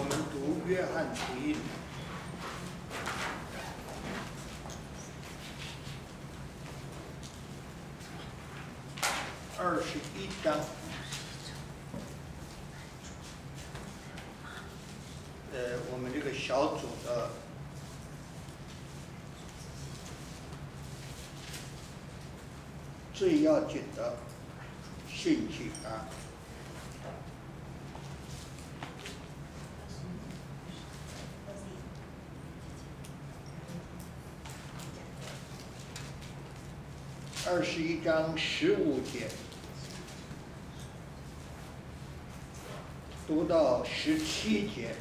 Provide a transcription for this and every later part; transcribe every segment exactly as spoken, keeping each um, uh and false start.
我们读约翰福音二十一章，呃，我们这个小组的最要紧的信息啊。二十一章十五节读到十七节，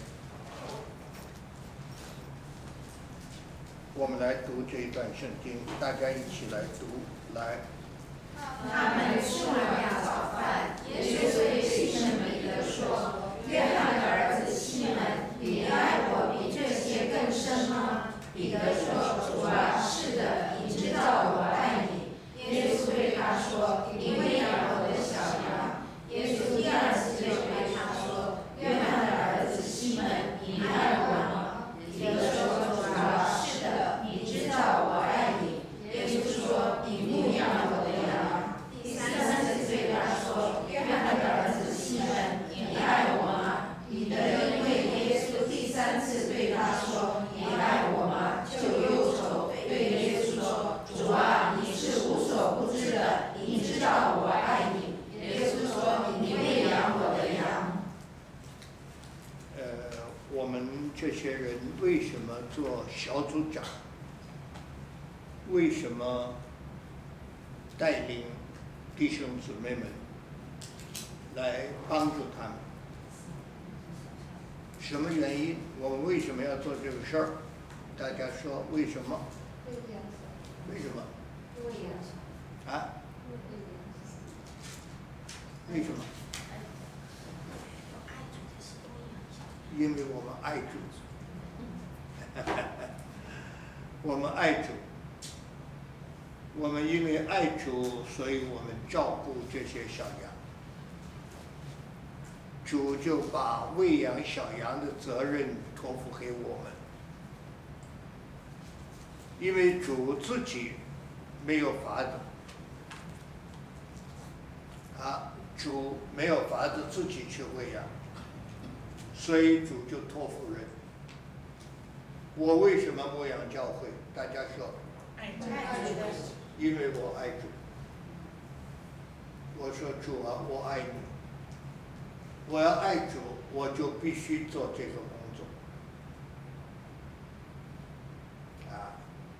我们来读这一段圣经，大家一起来读。来， 他们吃完早饭，耶稣对西门彼得说：“约翰的儿子西门，你爱我比这些更深吗？”彼得说：“主啊，是的，你知道我爱你。”耶稣对他说：“你喂养我的小羊。”耶稣第二次就对他说：“约翰的儿子西门，你爱我吗？”彼得说：“主啊，是的，你知道我爱你。”耶稣说：“你牧养我的羊。”第三次对他说：“约翰的儿子西门，你爱我吗？”彼得因为耶稣第三次对他说：“你爱我吗？”就忧愁，对耶稣说：“主啊，你是无所不知的，你知道我爱你。”耶稣说：“你喂养我的羊。” 呃，我们这些人为什么做小组长？为什么带领弟兄姊妹们来帮助他们？什么原因？我们为什么要做这个事儿？大家说为什么？为什么？啊？为什么？因为我们爱主，我们爱主，我们因为爱主，所以我们照顾这些小羊。主就把喂养小羊的责任托付给我们，因为主自己没有法子，啊，主没有法子自己去喂养，所以主就托付人。我为什么牧养教会？大家说， 爱主， 因为我爱主。我说主啊，我爱你。我要爱主，我就必须做这个工作。啊，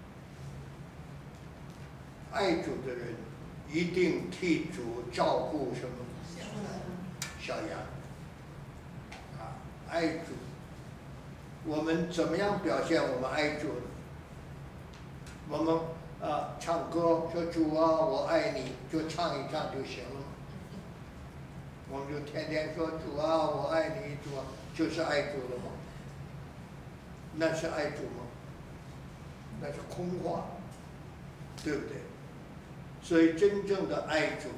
爱主的人一定替主照顾什么？小羊。啊，爱主，我们怎么样表现我们爱主呢？我们啊唱歌说主啊，我爱你，就唱一唱就行了吗？我们就天天说主啊，我爱你，主啊，就是爱主了吗？那是爱主吗？那是空话，对不对？所以真正的爱主，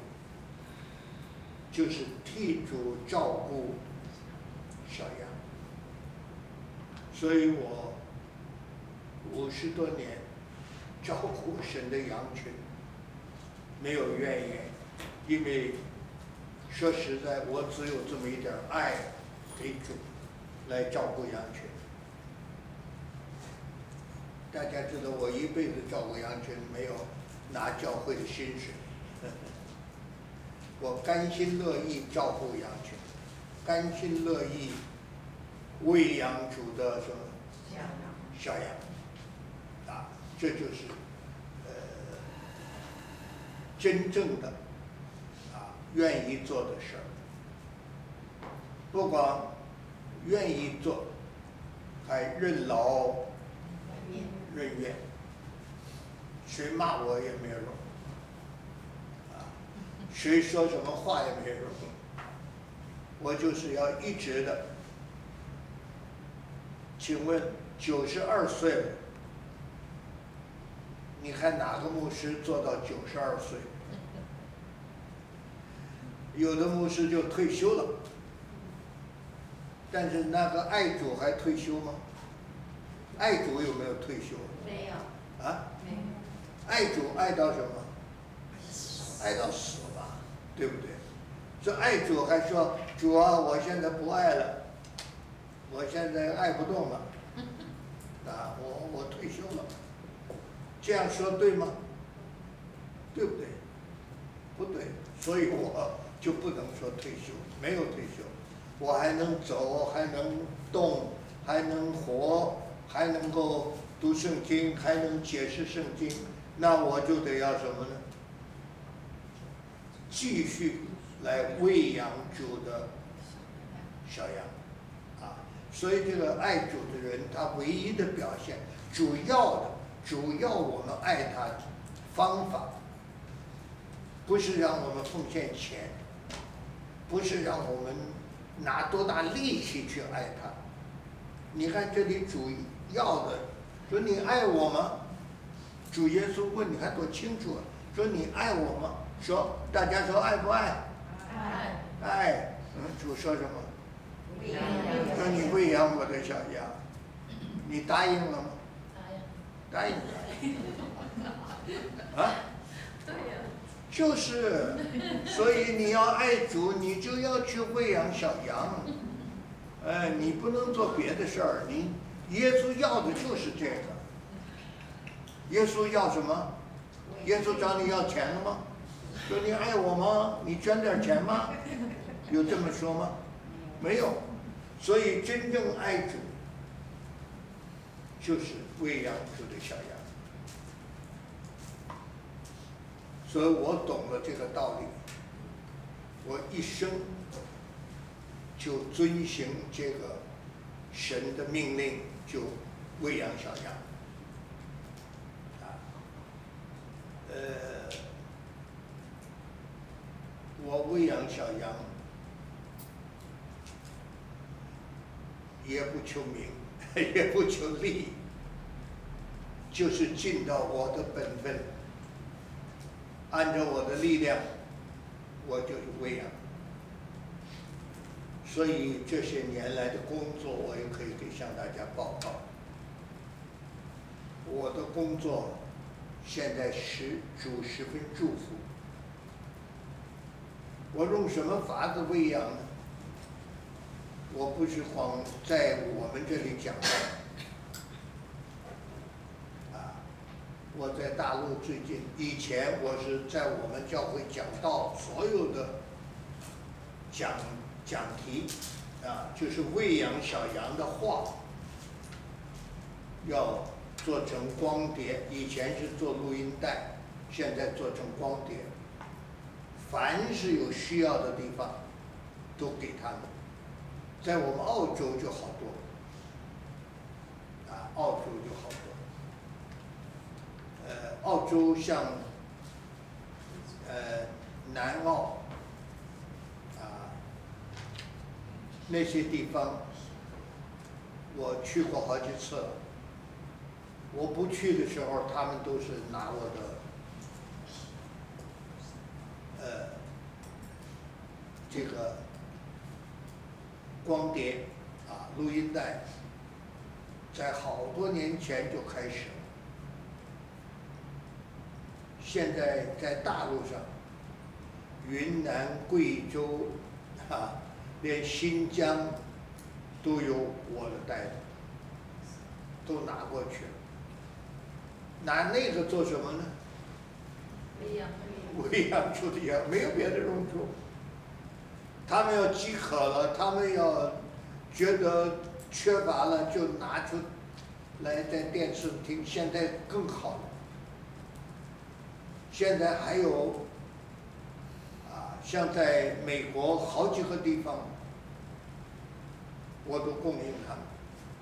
就是替主照顾小羊。所以我五十多年照顾神的羊群，没有怨言，因为说实在，我只有这么一点爱给主，来照顾羊群。大家知道，我一辈子照顾羊群，没有拿教会的薪水，我甘心乐意照顾羊群，甘心乐意喂养主的什么小羊，啊，这就是呃真正的。愿意做的事儿，不光愿意做，还任劳任怨，谁骂我也没有用，啊，谁说什么话也没有用，我就是要一直的。请问九十二岁了，你看哪个牧师做到九十二岁？有的牧师就退休了， 但是那个爱主还退休吗？爱主有没有退休？ 没有。 啊？ 没有。 爱主爱到什么？爱到死吧，对不对？这爱主还说主啊，我现在不爱了，我现在爱不动了，啊，我我退休了。这样说对吗？对不对？不对，所以我就不能说退休，没有退休，我还能走，还能动，还能活，还能够读圣经，还能解释圣经，那我就得要什么呢？继续来喂养主的小羊，啊，所以这个爱主的人，他唯一的表现，主要的，主要我们爱他的方法，不是让我们奉献钱，不是让我们拿多大力气去爱他。你看这里主要的说你爱我吗？主耶稣问，你看多清楚啊，说你爱我吗？说大家说爱不爱？ 爱。 爱。嗯，主说什么？ 喂养。 说你喂养我的小羊，你答应了吗？答应。答应。啊？ 对呀。 就是，所以你要爱主，你就要去喂养小羊。哎，你不能做别的事儿，你耶稣要的就是这个。耶稣要什么？耶稣找你要钱了吗？说你爱我吗？你捐点钱吗？有这么说吗？没有。所以真正爱主，就是喂养主的小羊。所以我懂了这个道理，我一生就遵行这个神的命令，就喂养小羊。啊，呃，我喂养小羊，也不求名，也不求利，就是尽到我的本分，按照我的力量，我就是喂养。所以这些年来的工作，我也可以给向大家报告。我的工作现在十主十分祝福。我用什么法子喂养呢？我不是光在我们这里讲的，啊，我在大陆最近，以前我是在我们教会讲道，所有的讲讲题，啊，就是喂养小羊的话，要做成光碟，以前是做录音带，现在做成光碟。凡是有需要的地方，都给他们。在我们澳洲就好多，啊，澳洲就好多。呃，澳洲像，呃，南澳，啊，那些地方，我去过好几次了。我不去的时候，他们都是拿我的，呃，这个光碟啊，录音带，在好多年前就开始了。现在在大陆上，云南、贵州，啊，连新疆都有我的带子，都拿过去了。拿那个做什么呢？ 喂养。 喂养出的羊，没有别的用处。他们要饥渴了，他们要觉得缺乏了，就拿出来在电视听。现在更好了，现在还有啊，像在美国好几个地方，我都供应他们。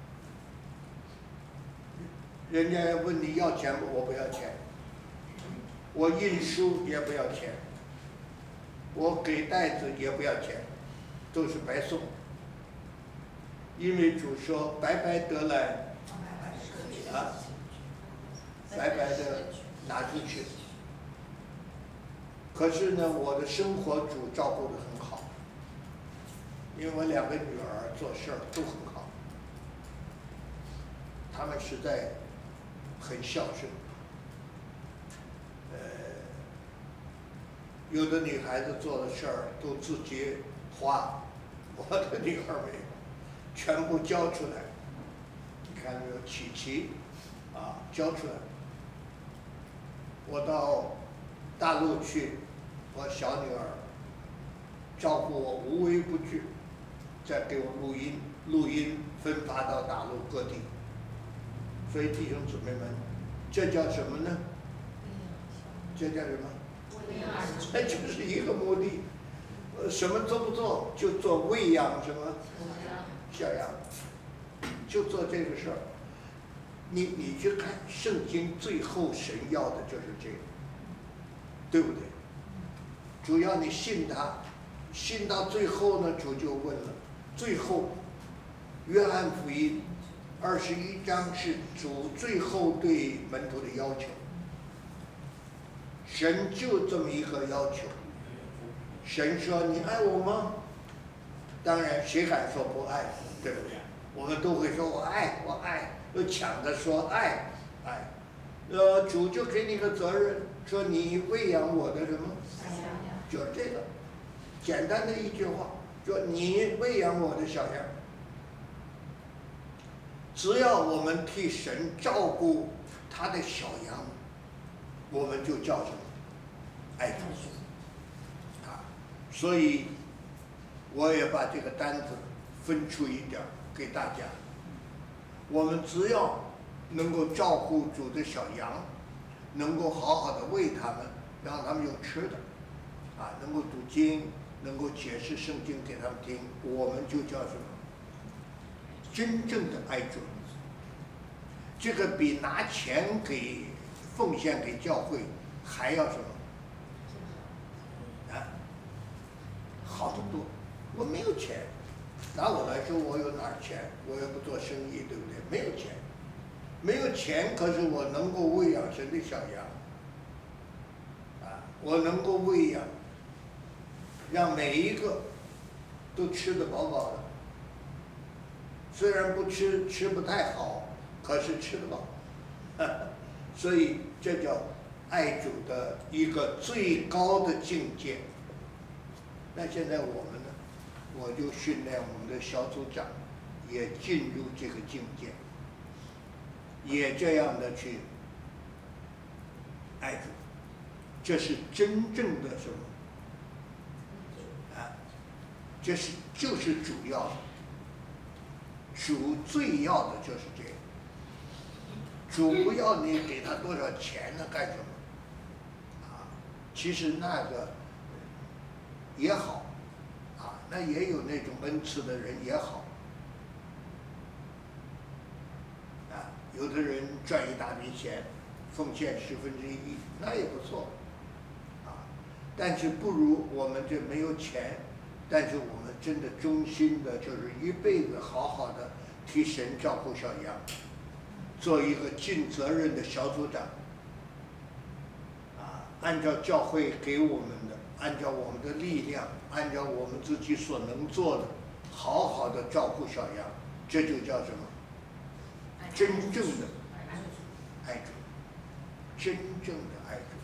人家问你要钱，我不要钱。我印书也不要钱，我给袋子也不要钱，都是白送。因为主说白白得来，啊，白白的拿出去。可是呢，我的生活主照顾得很好，因为我两个女儿做事儿都很好，他们实在很孝顺。呃，有的女孩子做的事儿都自己花，我的女儿没有，全部交出来。你看这个琪琪，啊，交出来。我到大陆去，我小女儿照顾我无微不至，再给我录音，录音分发到大陆各地。所以弟兄姊妹们，这叫什么呢？这叫什么？这就是一个目的，呃，什么都不做，就做喂养什么小羊，就做这个事儿。你你去看圣经，最后神要的就是这个，对不对？主要你信他，信到最后呢，主就问了。最后，约翰福音二十一章是主最后对门徒的要求。神就这么一个要求。神说：“你爱我吗？”当然，谁敢说不爱，对不对？我们都会说我爱，我爱。又抢着说爱爱，呃，主就给你个责任，说你喂养我的什么，就是这个，简单的一句话，说你喂养我的小羊。只要我们替神照顾他的小羊，我们就叫什么？爱主。啊，所以我也把这个单子分出一点给大家。我们只要能够照顾主的小羊，能够好好的喂他们，让他们有吃的，啊，能够读经，能够解释圣经给他们听，我们就叫什么？真正的爱主。这个比拿钱给奉献给教会还要什么？啊，好得多。我没有钱。拿我来说，我有哪儿钱？我又不做生意，对不对？没有钱，没有钱，可是我能够喂养神的小羊，啊，我能够喂养，让每一个都吃得饱饱的。虽然不吃，吃不太好，可是吃得饱，所以这叫爱主的一个最高的境界。那现在我们呢？我就训练我们的小组长，也进入这个境界，也这样的去爱主，这是真正的什么？啊，这是就是主要的，主最要的就是这个。主不要你给他多少钱呢？干什么？啊，其实那个也好。那也有那种恩赐的人也好，啊，有的人赚一大笔钱，奉献十分之一，那也不错，啊，但是不如我们这没有钱，但是我们真的忠心的，就是一辈子好好的替神照顾小羊，做一个尽责任的小组长，啊，按照教会给我们的，按照我们的力量。按照我们自己所能做的，好好的照顾小羊，这就叫什么？真正的爱主，真正的爱主。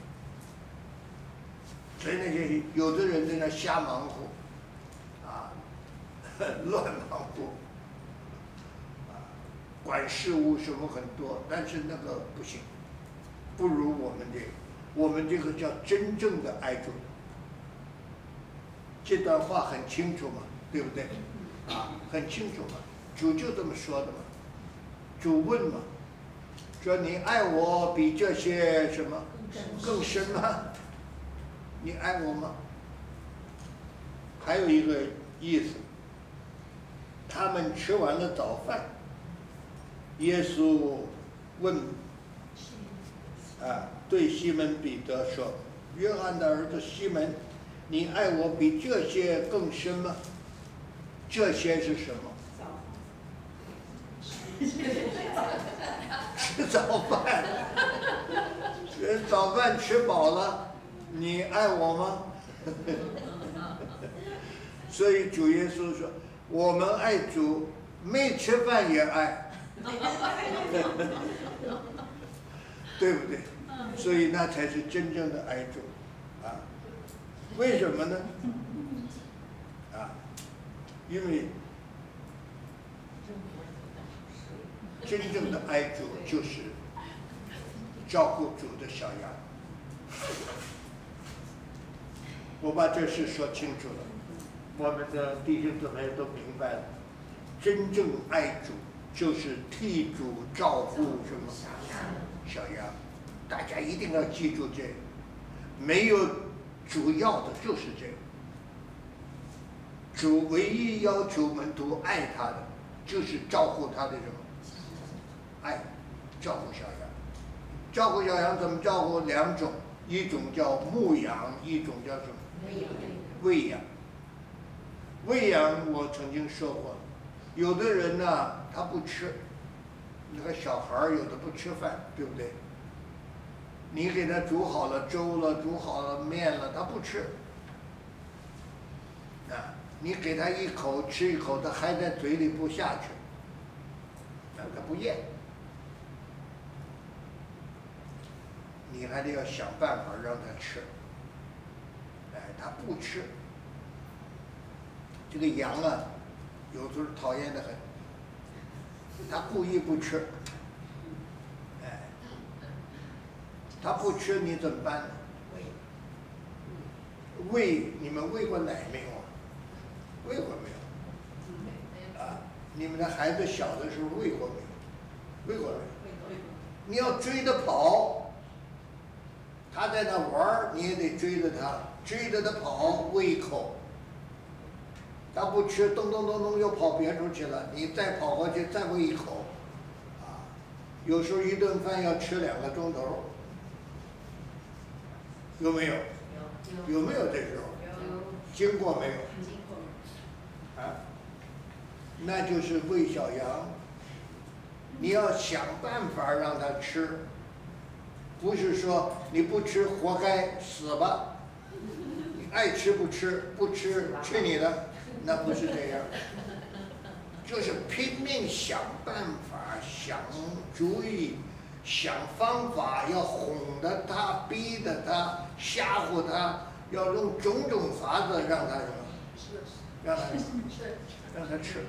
所以那些有的人在那瞎忙活，啊，乱忙活，啊，管事务什么很多，但是那个不行，不如我们这个，我们这个叫真正的爱主。这段话很清楚嘛，对不对？啊，很清楚嘛，主就这么说的嘛。主问嘛，说你爱我比这些什么更深吗？你爱我吗？还有一个意思，他们吃完了早饭，耶稣问，啊，对西门彼得说：“约翰的儿子西门。”你爱我比这些更深吗？这些是什么？吃早饭，人早饭吃饱了，你爱我吗？所以主耶稣说， 我们爱主，没吃饭也爱，对不对？所以那才是真正的爱主啊！为什么呢？啊，因为真正的爱主就是照顾主的小羊。我把这事说清楚了，我们的弟兄姊妹都明白了。真正爱主就是替主照顾什么小羊，大家一定要记住这个，没有主要的就是这个。主唯一要求门徒爱他的，就是照顾他的什么爱，照顾小羊。照顾小羊怎么照顾？两种，一种叫牧养，一种叫什么？喂养。喂养我曾经说过，有的人呢他不吃，那个小孩有的不吃饭，对不对？你给他煮好了粥了，煮好了面了，他不吃。啊，你给他一口吃一口，他还在嘴里不下去，那他不咽。你还得要想办法让他吃。哎，他不吃。这个羊啊，有时候讨厌的很，他故意不吃。哎，他不吃你怎么办呢？喂，你们喂过奶没有啊？喂过没有？啊，你们的孩子小的时候喂过没有？喂过没有？你要追着跑，他在那玩儿，你也得追着他，追着他跑，喂一口。他不吃，咚咚咚咚又跑别处去了，你再跑过去再喂一口，啊，有时候一顿饭要吃两个钟头，有没有？有。有没有这时候？有。经过没有？经过。啊，那就是喂小羊，你要想办法让他吃，不是说你不吃活该死吧，你爱吃不吃，不吃吃你的。那不是这样，就是拼命想办法、想主意、想方法，要哄着他、逼着他、吓唬他，要用种种法子让他什么？让他让他吃，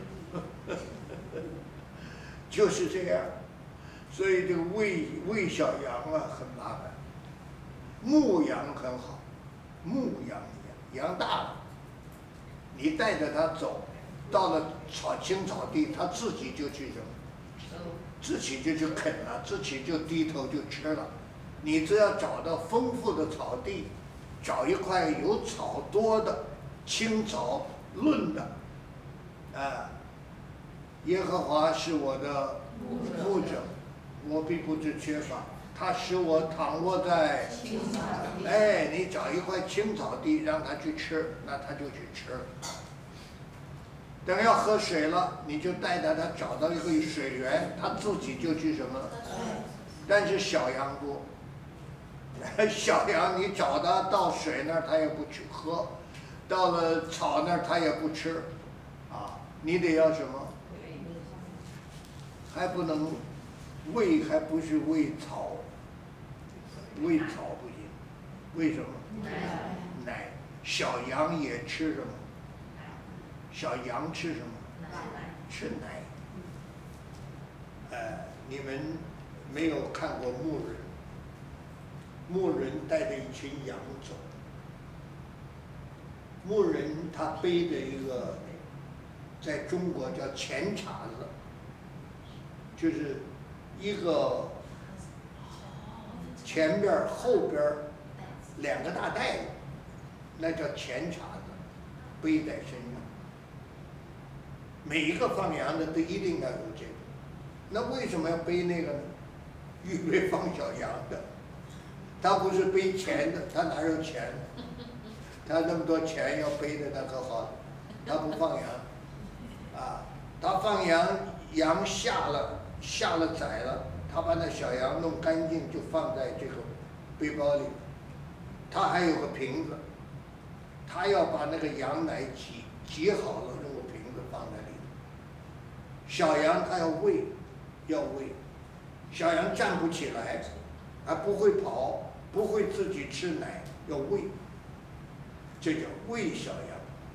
就是这样。所以这个喂喂小羊啊很麻烦，牧羊很好，牧羊羊羊大了。你带着它走，到了草青草地，它自己就去什么？自己就去啃了，自己就低头就吃了。你只要找到丰富的草地，找一块有草多的、青草嫩的，啊，耶和华是我的牧者，我并不致缺乏。他使我躺卧在青草地，哎，你找一块青草地让他去吃，那他就去吃了。等要喝水了，你就带着他找到一个水源，他自己就去什么？但是小羊不，小羊你找他到水那儿他也不去喝，到了草那儿他也不吃，啊，你得要什么？还不能喂，还不是喂草。喂草不行，为什么？奶。奶，小羊也吃什么？小羊吃什么？奶。吃奶。呃，你们没有看过牧人，牧人带着一群羊走，牧人他背着一个，在中国叫前茬子，就是一个。前边后边两个大袋子，那叫前茬子，背在身上。每一个放羊的都一定要有这个。那为什么要背那个呢？预备放小羊的。他不是背钱的，他哪有钱？他那么多钱要背着，那可好了。他不放羊，啊，他放羊，羊下了下了崽了。他把那小羊弄干净，就放在这个背包里。他还有个瓶子，他要把那个羊奶挤挤好了，用个瓶子放在小羊它要喂，要喂，小羊站不起来，还不会跑，不会自己吃奶，要喂，这叫喂小羊。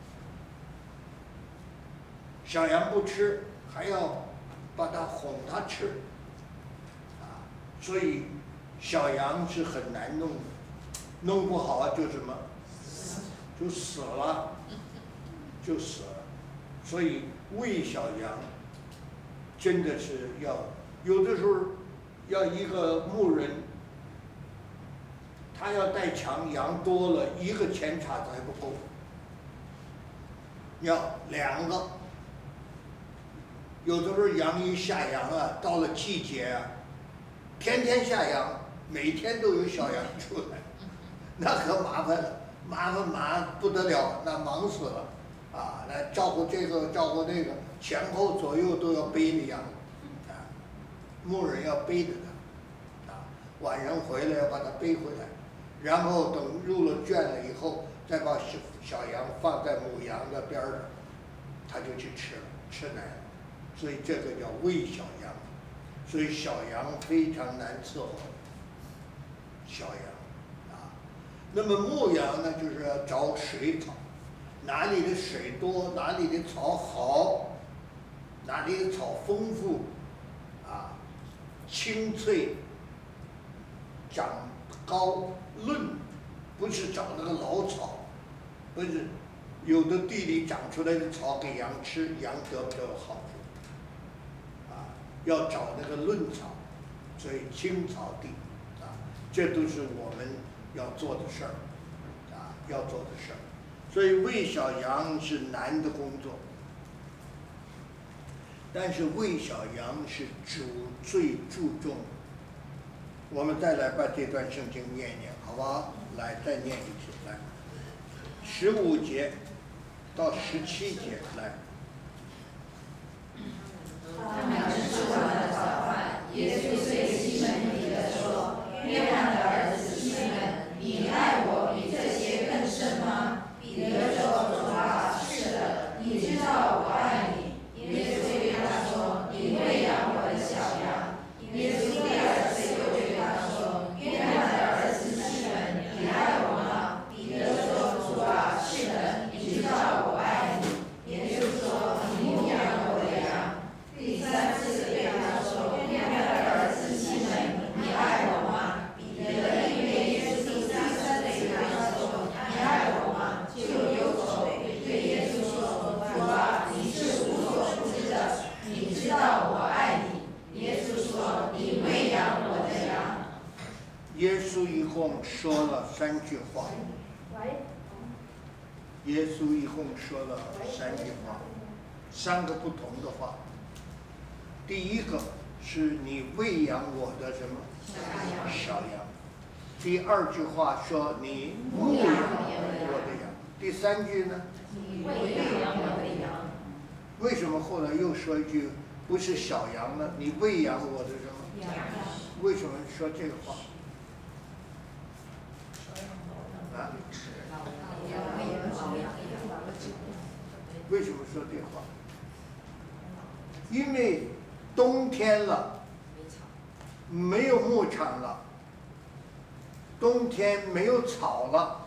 小羊不吃，还要把它哄它吃，啊，所以小羊是很难弄的，弄不好就什么，就死了，就死了。所以喂小羊真的是要，有的时候要一个牧人，他要带强，羊多了，一个前叉子还不够，要两个。有的时候羊一下羊啊，到了季节啊，天天下羊，每天都有小羊出来，那可麻烦了，麻烦麻不得了，那忙死了，啊，那照顾这个照顾那个，前后左右都要背着羊，啊，牧人要背着它，啊，晚上回来要把它背回来，然后等入了圈了以后，再把小小羊放在母羊的边上，它就去吃了，吃奶了。所以这个叫喂小羊，所以小羊非常难伺候。小羊，啊，那么牧羊呢，就是要找水草，哪里的水多，哪里的草好，哪里的草丰富，啊，青翠，长高嫩，不是找那个老草，不是，有的地里长出来的草给羊吃，羊得不到好处。要找那个嫩草，所以青草地，啊，这都是我们要做的事儿，啊，要做的事儿。所以喂小羊是难的工作，但是喂小羊是主最注重。我们再来把这段圣经念念，好不好？来，再念一次，来，十五节到十七节，来。 他们吃完了早饭，耶稣对西门彼得说：“约翰的儿子西门，你爱我比这些更深吗？”彼得说：“主啊，是的，你知道我爱你。”耶稣对他说：“你喂养我的小羊。”耶稣第二次又对他说：“约翰的儿子西门，你爱我吗？”彼得说：“主啊，是的，你知道我爱你。”耶稣说：“你牧养我的羊。”第三次对他说：“约翰的儿子西门，你爱我吗？”彼得因为耶稣第三次对他说：“你爱我吗？”就有口对耶稣说：“主啊，你是无所不知的，你知道我爱你。”耶稣说：“你喂养我的羊。” 耶稣一共说了三句话。耶稣一共说了三句话，三个不同的话。第一个是你喂养我的什么？小羊。第二句话说你牧养我的羊。第三句呢？ 你喂养我的羊。 为什么后来又说一句不是小羊呢？你喂养我的什么？ 羊。 为什么说这个话？啊？为什么说这话？因为冬天了，没有牧场了，冬天没有草了。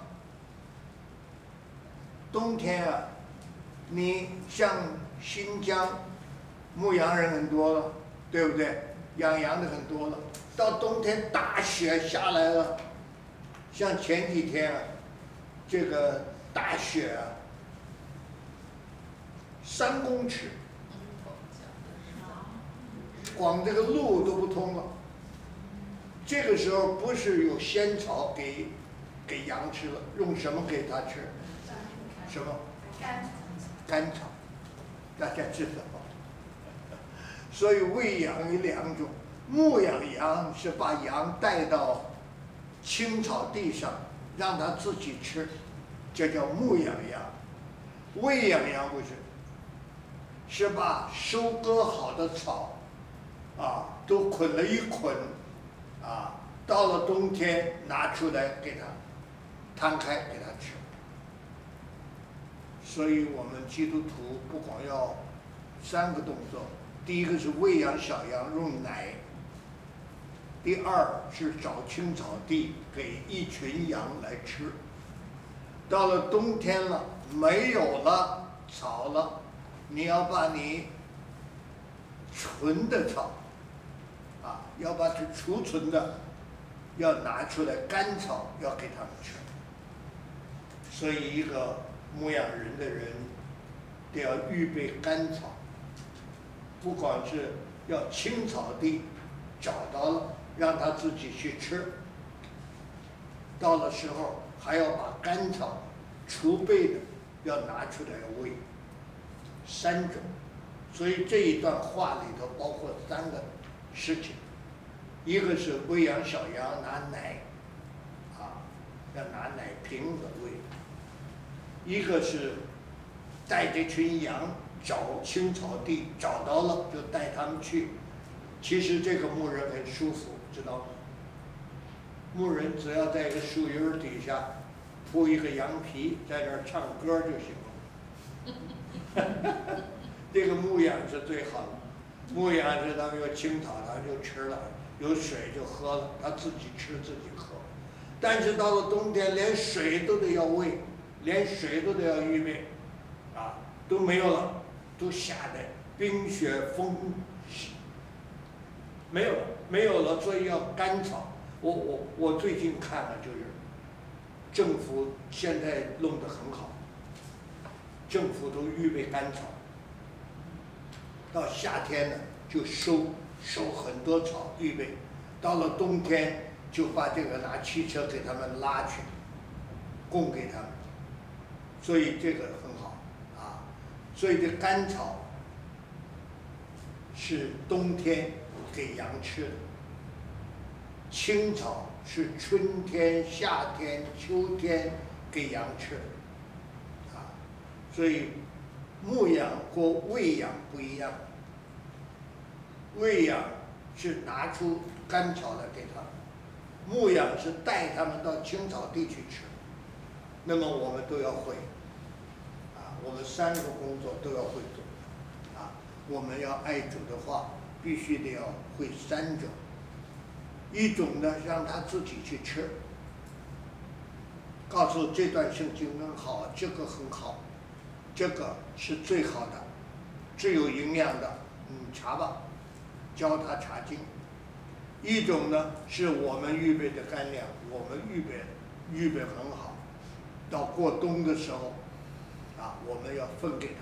冬天啊，你像新疆，牧羊人很多了，对不对？养羊的很多了。到冬天大雪下来了，像前几天啊，这个大雪啊，三公尺。光这个路都不通了，这个时候不是有仙草给给羊吃了，用什么给它吃？什么？ 甘草。 甘草，大家知道。所以喂养有两种，牧养羊是把羊带到青草地上，让它自己吃，这叫牧养羊。喂养羊不是，是把收割好的草。啊，都捆了一捆，啊，到了冬天拿出来给它摊开给它吃。所以我们基督徒不光要三个动作， 第一个是喂养小羊用奶，第二是找青草地给一群羊来吃。到了冬天了，没有了草了，你要把你纯的草，啊，要把它储存的，要拿出来干草，要给他们吃。所以，一个牧养人的人，得要预备干草，不管是要青草地找到了，让他自己去吃。到了时候，还要把干草储备的要拿出来喂。三种，所以这一段话里头包括三个事情，一个是喂养小羊拿奶，啊，要拿奶瓶子喂；一个是带这群羊找青草地，找到了就带他们去。其实这个牧人很舒服，知道吗？牧人只要在一个树荫底下铺一个羊皮，在那儿唱歌就行了。这个牧养是最好的，牧养是他们有青草他就吃了，有水就喝了，他自己吃自己喝。但是到了冬天，连水都得要喂，连水都得要预备，啊，都没有了，都下的冰雪风，没有了，没有了，所以要干草。我我我最近看了，就是政府现在弄得很好，政府都预备干草，到夏天呢就收收很多草预备，到了冬天就把这个拿汽车给他们拉去，供给他们，所以这个很好啊。所以这干草是冬天给羊吃的。青草是春天、夏天、秋天给羊吃的，啊，所以牧养或喂养不一样。喂养是拿出干草来给他们，牧养是带他们到青草地去吃。那么我们都要会，啊，我们三个工作都要会做，啊，我们要爱主的话，必须得要会三种。一种呢，让他自己去吃，告诉这段圣经很好，这个很好，这个是最好的，最有营养的，你查吧，教他查经。一种呢，是我们预备的干粮，我们预备预备很好，到过冬的时候，啊，我们要分给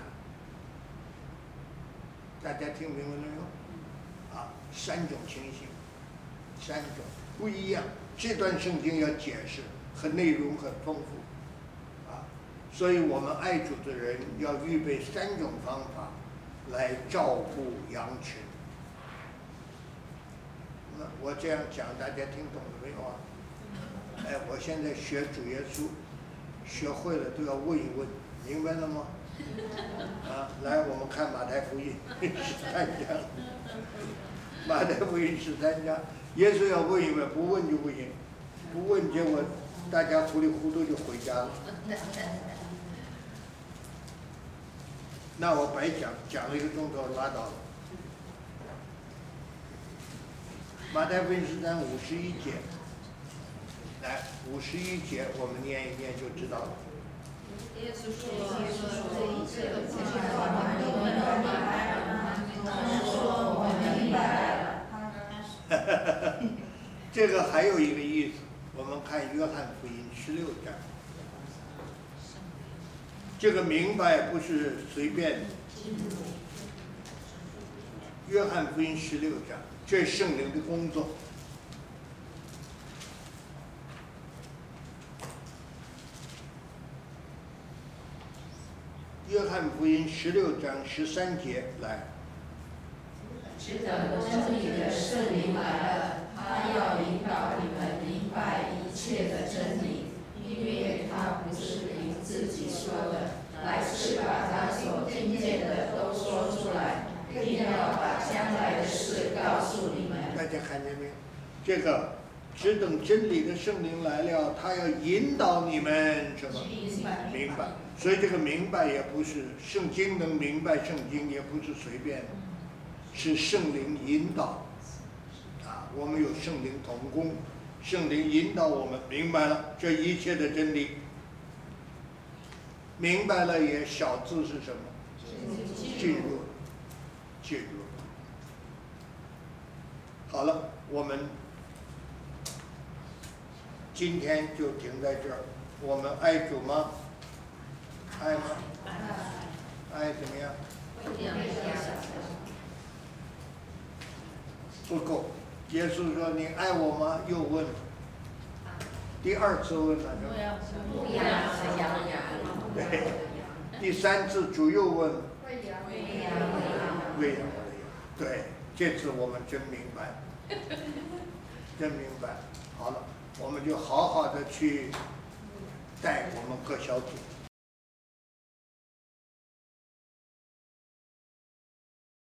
他。大家听明白了没有？啊，三种情形。三种不一样，这段圣经要解释，和内容很丰富，啊，所以我们爱主的人要预备三种方法来照顾羊群。那我这样讲，大家听懂了没有啊？哎，我现在学主耶稣，学会了都要问一问，明白了吗？啊，来，我们看马太福音十三章，马太福音十三章。耶稣要问一问，不问就不行，不问结果大家糊里糊涂就回家了。那我白讲，讲了一个钟头，拉倒了。马太福音十三五十一节，来五十一节我们念一念就知道了。 耶稣说：“这一切的话，我们都明白了。”他们说：“我们明白了。” 这个还有一个意思，我们看约翰福音十六章。这个明白不是随便的。约翰福音十六章，这是圣灵的工作。约翰福音十六章十三节来。 只等真理的圣灵来了，他要引导你们明白一切的真理，因为他不是凭自己说的，乃是把他所听见的都说出来，并要把将来的事告诉你们。 大家看见没有？这个只等真理的圣灵来了，他要引导你们什么？明白。所以这个明白也不是圣经能明白圣经，也不是随便的。 是圣灵引导，啊，我们有圣灵同工，圣灵引导我们明白了这一切的真理，明白了也小字是什么？进入，进入。好了，我们今天就停在这儿。我们爱主吗？爱吗？爱怎么样？不够。耶稣说：“你爱我吗？”又问，第二次问了， 不要对，第三次主又问， 喂养喂养，对，这次我们真明白，真明白。好了，我们就好好的去带我们各小组。